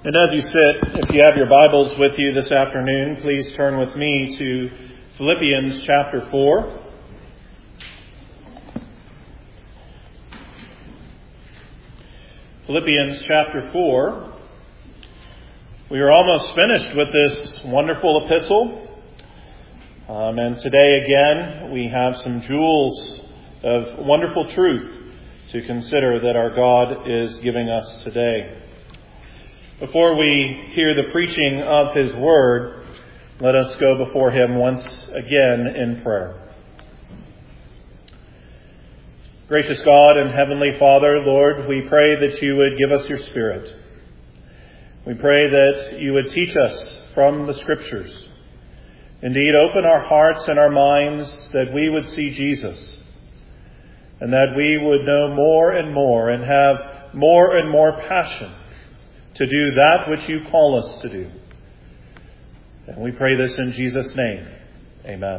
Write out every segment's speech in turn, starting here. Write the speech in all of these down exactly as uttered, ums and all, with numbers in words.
And as you sit, if you have your Bibles with you this afternoon, please turn with me to Philippians chapter four. Philippians chapter four. We are almost finished with this wonderful epistle. Um, and today again, we have some jewels of wonderful truth to consider that our God is giving us today. Before we hear the preaching of His Word, let us go before Him once again in prayer. Gracious God and Heavenly Father, Lord, we pray that you would give us your Spirit. We pray that you would teach us from the Scriptures. Indeed, open our hearts and our minds that we would see Jesus, and that we would know more and more and have more and more passion to do that which you call us to do. And we pray this in Jesus' name. Amen.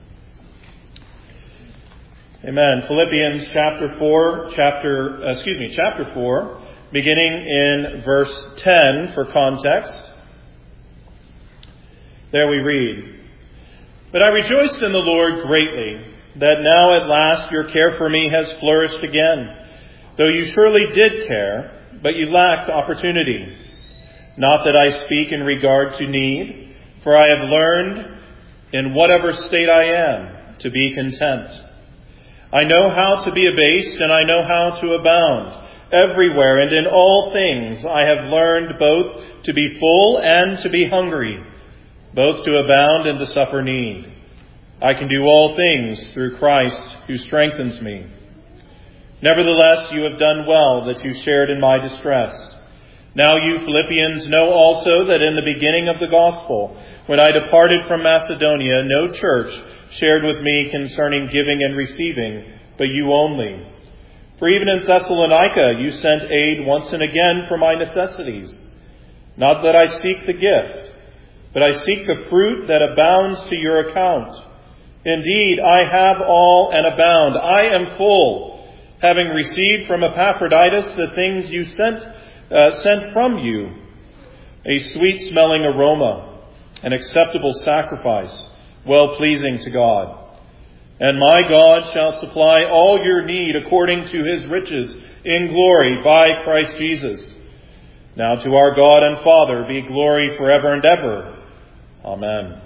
Amen. Philippians chapter four, chapter, excuse me, chapter four, beginning in verse ten for context. There we read, "But I rejoiced in the Lord greatly, that now at last your care for me has flourished again, though you surely did care, but you lacked opportunity. Not that I speak in regard to need, for I have learned in whatever state I am to be content. I know how to be abased, and I know how to abound. Everywhere and in all things I have learned both to be full and to be hungry, both to abound and to suffer need. I can do all things through Christ who strengthens me. Nevertheless, you have done well that you shared in my distress. Now you Philippians know also that in the beginning of the gospel, when I departed from Macedonia, no church shared with me concerning giving and receiving, but you only. For even in Thessalonica you sent aid once and again for my necessities. Not that I seek the gift, but I seek the fruit that abounds to your account. Indeed, I have all and abound. I am full, having received from Epaphroditus the things you sent uh, sent from you, a sweet-smelling aroma, an acceptable sacrifice, well-pleasing to God. And my God shall supply all your need according to his riches in glory by Christ Jesus. Now to our God and Father be glory forever and ever. Amen."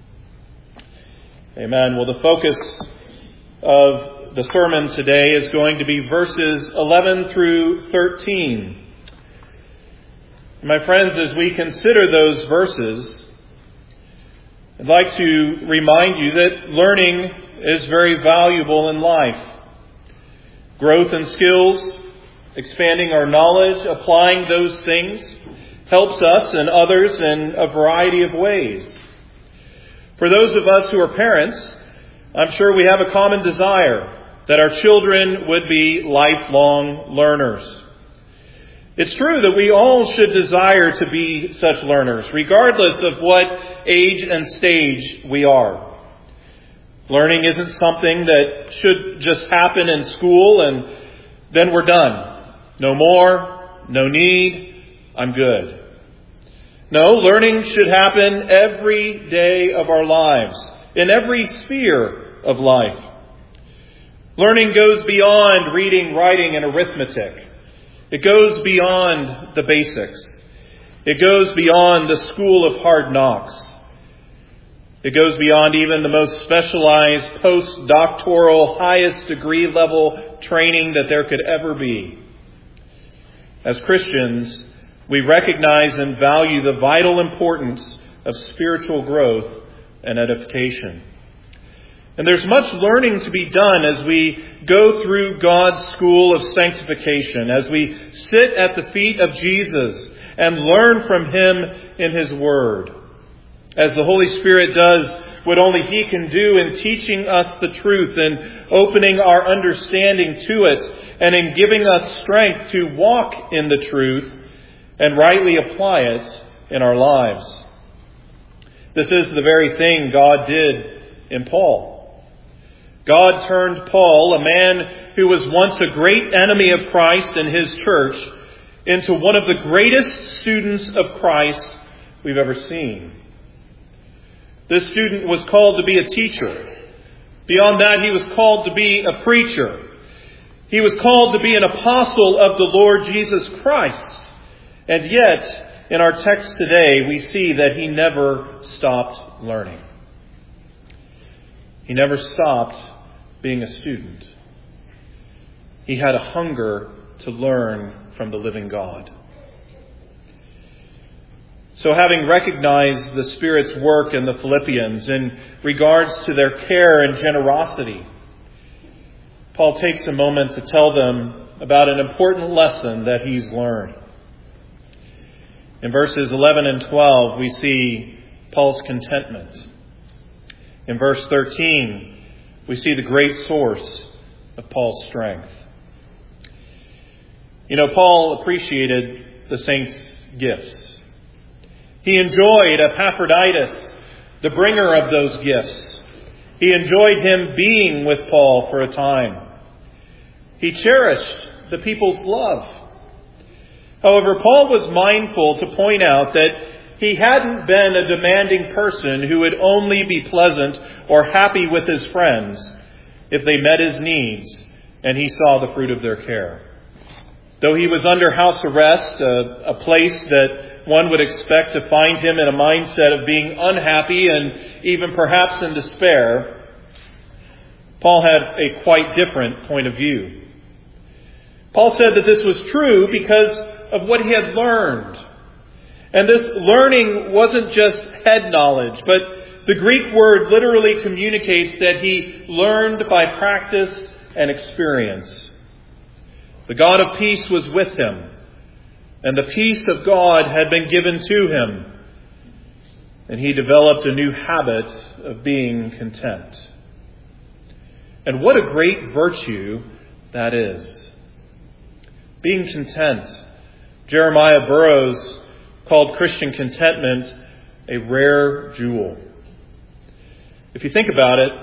Amen. Well, the focus of the sermon today is going to be verses eleven through thirteen. My friends, as we consider those verses, I'd like to remind you that learning is very valuable in life. Growth in skills, expanding our knowledge, applying those things, helps us and others in a variety of ways. For those of us who are parents, I'm sure we have a common desire that our children would be lifelong learners. It's true that we all should desire to be such learners, regardless of what age and stage we are. Learning isn't something that should just happen in school and then we're done. No more, no need, I'm good. No, learning should happen every day of our lives, in every sphere of life. Learning goes beyond reading, writing, and arithmetic. It goes beyond the basics. It goes beyond the school of hard knocks. It goes beyond even the most specialized postdoctoral, highest degree level training that there could ever be. As Christians, we recognize and value the vital importance of spiritual growth and edification. And there's much learning to be done as we go through God's school of sanctification, as we sit at the feet of Jesus and learn from Him in His Word, as the Holy Spirit does what only He can do in teaching us the truth and opening our understanding to it, and in giving us strength to walk in the truth and rightly apply it in our lives. This is the very thing God did in Paul. God turned Paul, a man who was once a great enemy of Christ and his church, into one of the greatest students of Christ we've ever seen. This student was called to be a teacher. Beyond that, he was called to be a preacher. He was called to be an apostle of the Lord Jesus Christ. And yet, in our text today, we see that he never stopped learning. He never stopped being a student. He had a hunger to learn from the living God. So having recognized the Spirit's work in the Philippians in regards to their care and generosity, Paul takes a moment to tell them about an important lesson that he's learned. In verses eleven and twelve, we see Paul's contentment. In verse thirteen, we see the great source of Paul's strength. You know, Paul appreciated the saints' gifts. He enjoyed Epaphroditus, the bringer of those gifts. He enjoyed him being with Paul for a time. He cherished the people's love. However, Paul was mindful to point out that he hadn't been a demanding person who would only be pleasant or happy with his friends if they met his needs and he saw the fruit of their care. Though he was under house arrest, a, a place that one would expect to find him in a mindset of being unhappy and even perhaps in despair, Paul had a quite different point of view. Paul said that this was true because of what he had learned. And this learning wasn't just head knowledge, but the Greek word literally communicates that he learned by practice and experience. The God of peace was with him, and the peace of God had been given to him, and he developed a new habit of being content. And what a great virtue that is. Being content. Jeremiah Burroughs called Christian contentment a rare jewel. If you think about it,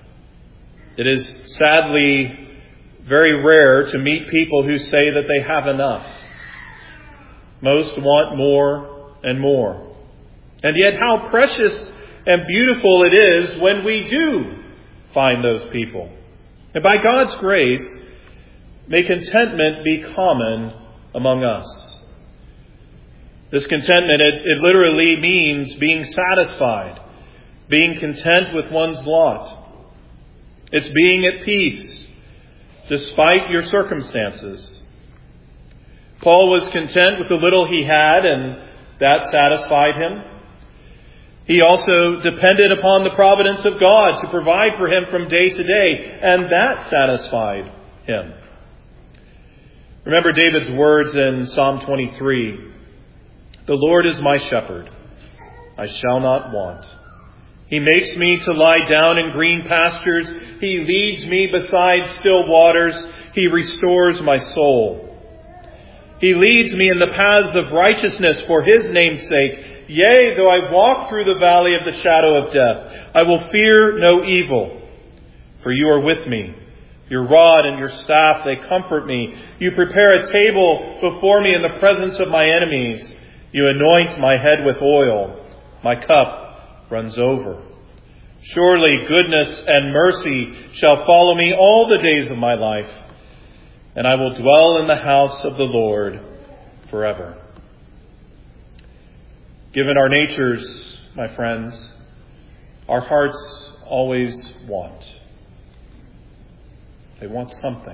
it is sadly very rare to meet people who say that they have enough. Most want more and more. And yet how precious and beautiful it is when we do find those people. And by God's grace, may contentment be common among us. This contentment, it, it literally means being satisfied, being content with one's lot. It's being at peace despite your circumstances. Paul was content with the little he had, and that satisfied him. He also depended upon the providence of God to provide for him from day to day, and that satisfied him. Remember David's words in Psalm twenty-three. The Lord is my shepherd, I shall not want. He makes me to lie down in green pastures. He leads me beside still waters. He restores my soul. He leads me in the paths of righteousness for his name's sake. Yea, though I walk through the valley of the shadow of death, I will fear no evil, for you are with me. Your rod and your staff, they comfort me. You prepare a table before me in the presence of my enemies. You anoint my head with oil. My cup runs over. Surely goodness and mercy shall follow me all the days of my life, and I will dwell in the house of the Lord forever. Given our natures, my friends, our hearts always want. They want something.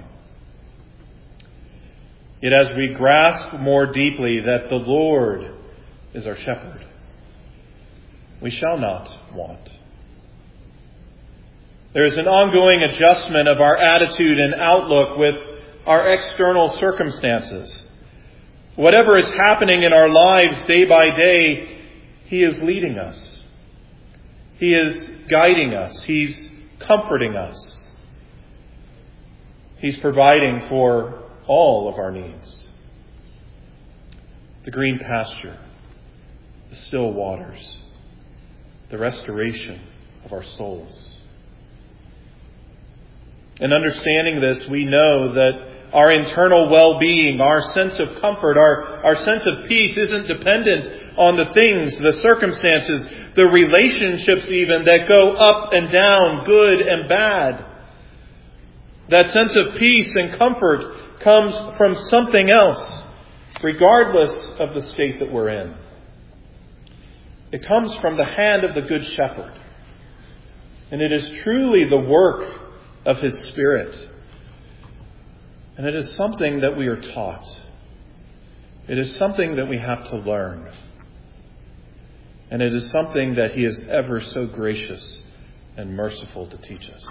Yet as we grasp more deeply that the Lord is our shepherd, we shall not want. There is an ongoing adjustment of our attitude and outlook with our external circumstances. Whatever is happening in our lives day by day, He is leading us. He is guiding us. He's comforting us. He's providing for all of our needs. The green pasture, the still waters, the restoration of our souls. In understanding this, we know that our internal well-being, our sense of comfort, our, our sense of peace isn't dependent on the things, the circumstances, the relationships even that go up and down, good and bad. That sense of peace and comfort comes from something else, regardless of the state that we're in. It comes from the hand of the Good Shepherd. And it is truly the work of His Spirit. And it is something that we are taught. It is something that we have to learn. And it is something that He is ever so gracious and merciful to teach us.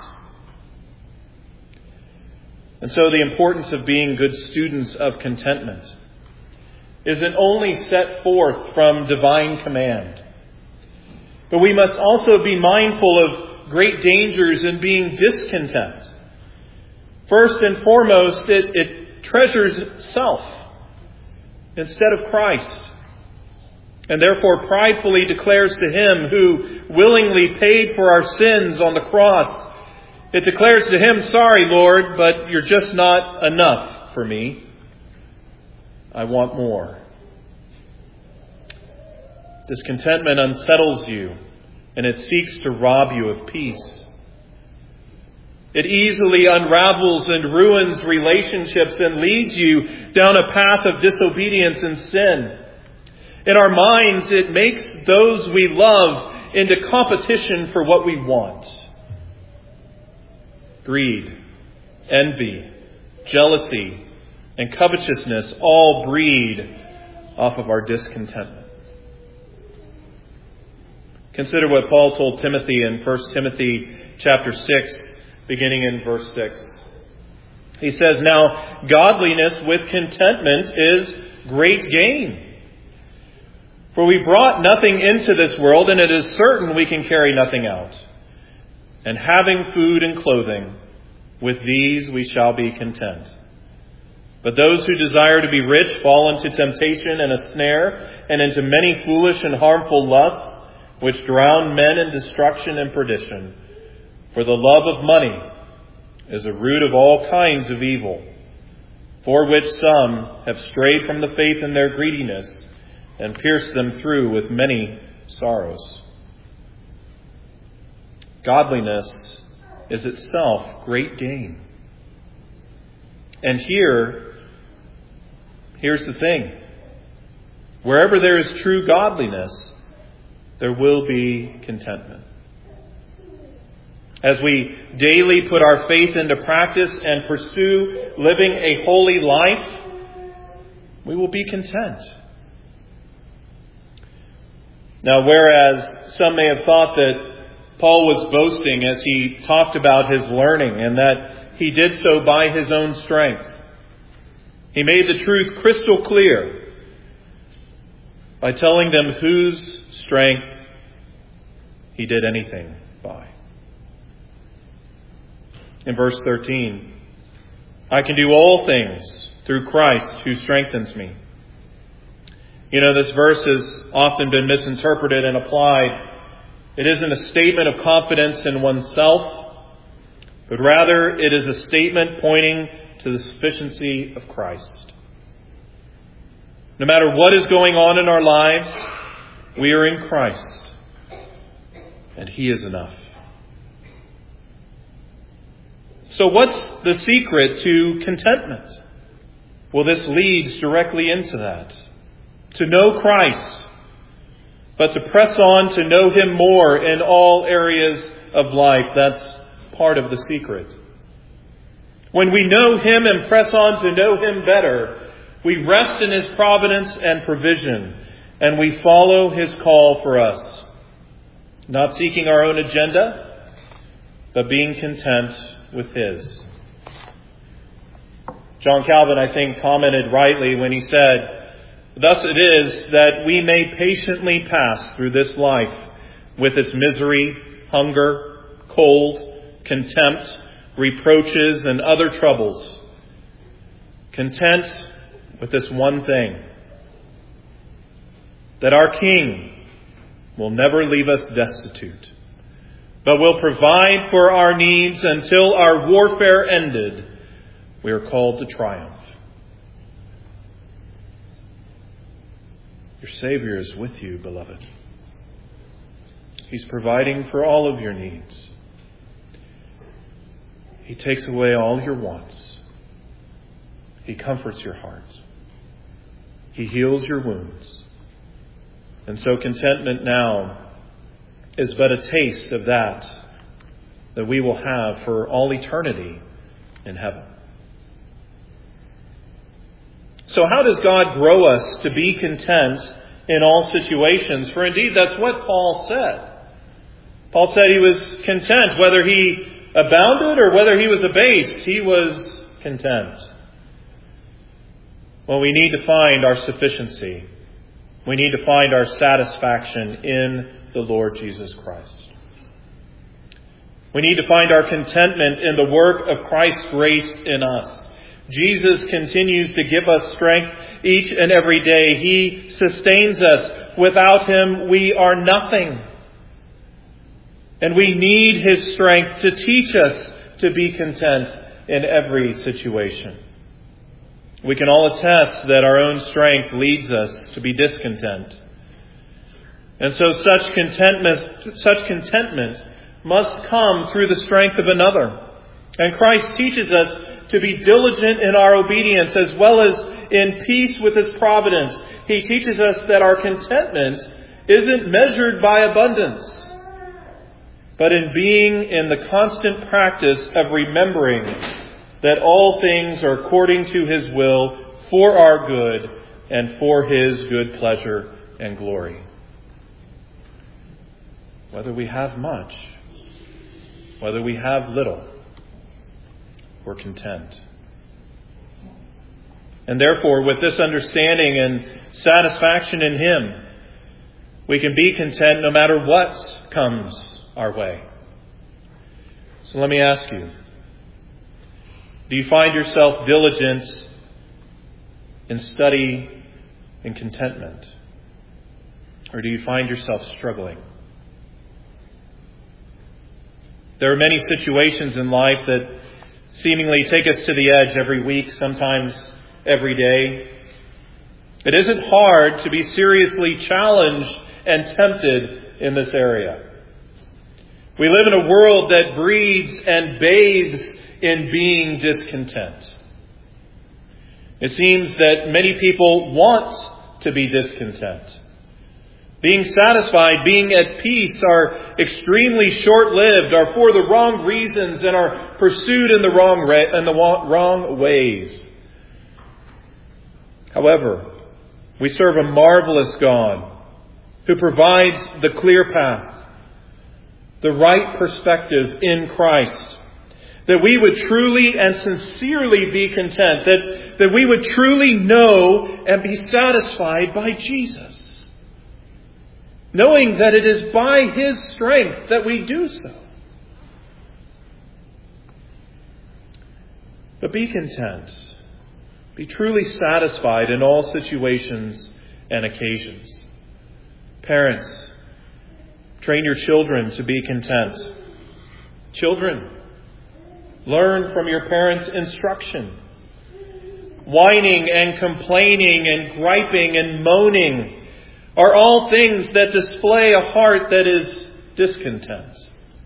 And so the importance of being good students of contentment isn't only set forth from divine command, but we must also be mindful of great dangers in being discontent. First and foremost, it, it treasures self instead of Christ, and therefore pridefully declares to Him who willingly paid for our sins on the cross, it declares to Him, "Sorry, Lord, but you're just not enough for me. I want more." Discontentment unsettles you, and it seeks to rob you of peace. It easily unravels and ruins relationships and leads you down a path of disobedience and sin. In our minds, it makes those we love into competition for what we want. Greed, envy, jealousy, and covetousness all breed off of our discontentment. Consider what Paul told Timothy in First Timothy chapter six, beginning in verse six. He says, "Now, godliness with contentment is great gain. For we brought nothing into this world, and it is certain we can carry nothing out. And having food and clothing, with these we shall be content. But those who desire to be rich fall into temptation and a snare, and into many foolish and harmful lusts, which drown men in destruction and perdition. For the love of money is a root of all kinds of evil, for which some have strayed from the faith in their greediness, and pierced them through with many sorrows." Godliness is itself great gain. And here, here's the thing. Wherever there is true godliness, there will be contentment. As we daily put our faith into practice and pursue living a holy life, we will be content. Now, whereas some may have thought that Paul was boasting as he talked about his learning and that he did so by his own strength, he made the truth crystal clear by telling them whose strength he did anything by. In verse thirteen, "I can do all things through Christ who strengthens me." You know, this verse has often been misinterpreted and applied. It isn't a statement of confidence in oneself, but rather it is a statement pointing to the sufficiency of Christ. No matter what is going on in our lives, we are in Christ, and He is enough. So what's the secret to contentment? Well, this leads directly into that. To know Christ, but to press on to know Him more in all areas of life. That's part of the secret. When we know Him and press on to know Him better, we rest in His providence and provision, and we follow His call for us. Not seeking our own agenda, but being content with His. John Calvin, I think, commented rightly when he said, "Thus it is that we may patiently pass through this life with its misery, hunger, cold, contempt, reproaches, and other troubles, content with this one thing, that our King will never leave us destitute, but will provide for our needs until our warfare ended, we are called to triumph. Your Savior is with you, beloved. He's providing for all of your needs. He takes away all your wants. He comforts your heart. He heals your wounds. And so contentment now is but a taste of that that we will have for all eternity in heaven. So how does God grow us to be content in all situations? For indeed, that's what Paul said. Paul said he was content. Whether he abounded or whether he was abased, he was content. Well, we need to find our sufficiency. We need to find our satisfaction in the Lord Jesus Christ. We need to find our contentment in the work of Christ's grace in us. Jesus continues to give us strength each and every day. He sustains us. Without Him, we are nothing. And we need His strength to teach us to be content in every situation. We can all attest that our own strength leads us to be discontent. And so such contentment, such contentment must come through the strength of another. And Christ teaches us to be diligent in our obedience as well as in peace with His providence. He teaches us that our contentment isn't measured by abundance, but in being in the constant practice of remembering that all things are according to His will for our good and for His good pleasure and glory. Whether we have much, whether we have little, we're content. And therefore, with this understanding and satisfaction in Him, we can be content no matter what comes our way. So let me ask you, do you find yourself diligent in study and contentment? Or do you find yourself struggling? There are many situations in life that seemingly take us to the edge every week, sometimes every day. It isn't hard to be seriously challenged and tempted in this area. We live in a world that breeds and bathes in being discontent. It seems that many people want to be discontent. Being satisfied, being at peace are extremely short-lived, are for the wrong reasons, and are pursued in the wrong ra- in the wrong ways. However, we serve a marvelous God who provides the clear path, the right perspective in Christ, that we would truly and sincerely be content, that, that we would truly know and be satisfied by Jesus. Knowing that it is by His strength that we do so. But be content. Be truly satisfied in all situations and occasions. Parents, train your children to be content. Children, learn from your parents' instruction. Whining and complaining and griping and moaning are all things that display a heart that is discontent.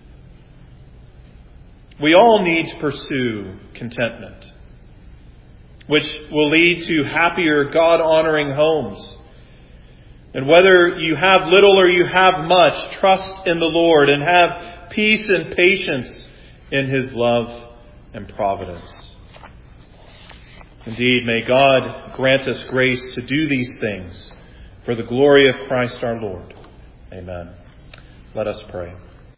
We all need to pursue contentment, which will lead to happier, God-honoring homes. And whether you have little or you have much, trust in the Lord and have peace and patience in His love and providence. Indeed, may God grant us grace to do these things for the glory of Christ our Lord. Amen. Let us pray.